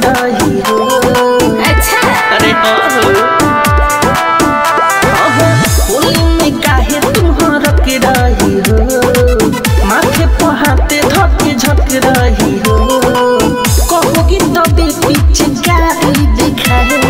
रही हो। अच्छा अरे होली में काहे तुम हरक रही हो, माथे पहाते धके झक रही हो, कहोगी तबे पीछे गाड़ी दिखाए।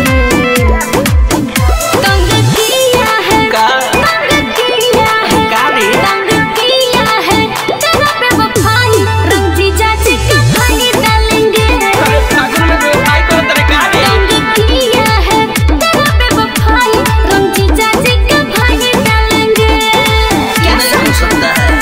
तंग किया है का तंग किया है गाड़ी तंग किया है तेरा बेवफाई रंग जीजा जी का भाई डालेंगे। फागुन में बेवफाई करो तेरे गाड़ी। तंग किया है तेरा बेवफाई रंग जीजा जी का भाई डालेंगे। क्या हो सकता है?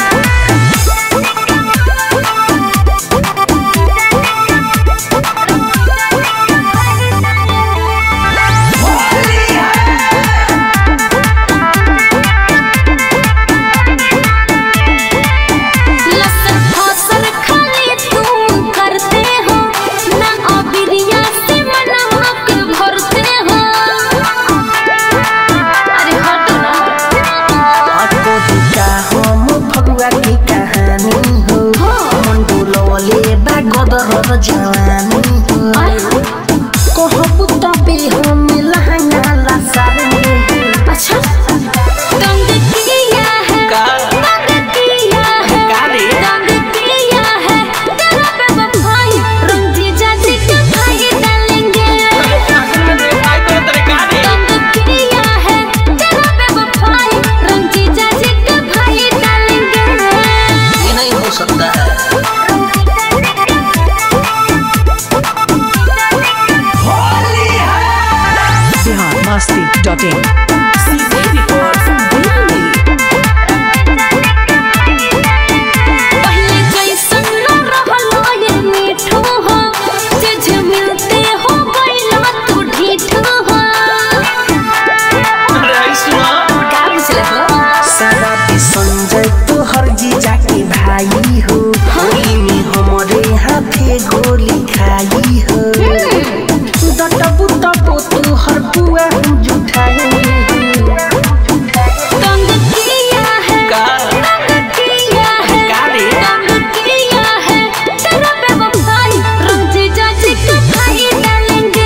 लसन फसल खाली तुम करते हो ना, अबिरिया से मनवा के भरते हो। अरे हटो ना। आपको दिखा हम फगुआ की कहानी हो, मंडोलले बा गदर जवानी हो, कहबू तबे हम लहंगा लसारे। अच्छा तंग किया है तंग किया है तंग किया है तेरा बेवफाई रंग जीजा जी का भाई डालेंगे। तंग किया है तेरा बेवफाई रंग जीजा जी का भाई डालेंगे। ये नहीं हो सकता है। biharmasti.in पहले जैसन न रहलो ये मीठो हो, तुझे मिलते हो गइला तू ढीठो हो। का बुझले हो? सारा संजय तो हर जीजा के भाई हो, होली में हमारे हाथे गोली खाई हो, डटबू तबो तू हर पुआ जुठाए। तंग किया है तंग किया है तंग किया है तेरा बेवफाई रंग जीजा जी का भाई डालेंगे।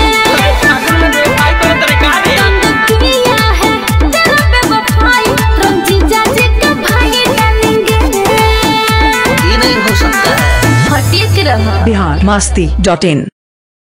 तंग किया है तेरा बेवफाई रंग जीजा जी का भाई डालेंगे। ये नहीं हो सकता है। हटिए के रहो। biharmasti.in